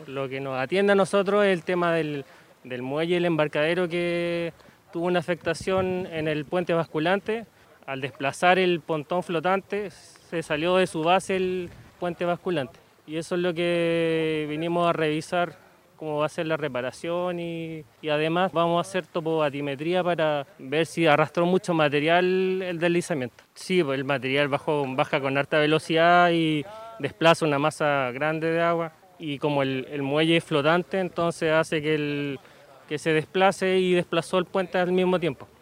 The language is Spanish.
Lo que nos atiende a nosotros es el tema del muelle y el embarcadero que tuvo una afectación en el puente basculante. Al desplazar el pontón flotante, se salió de su base el puente basculante. Y eso es lo que vinimos a revisar, cómo va a ser la reparación y además vamos a hacer topobatimetría para ver si arrastró mucho material el deslizamiento. Sí, pues el material baja con alta velocidad y desplaza una masa grande de agua y como el muelle es flotante, entonces hace que se desplace y desplazó el puente al mismo tiempo.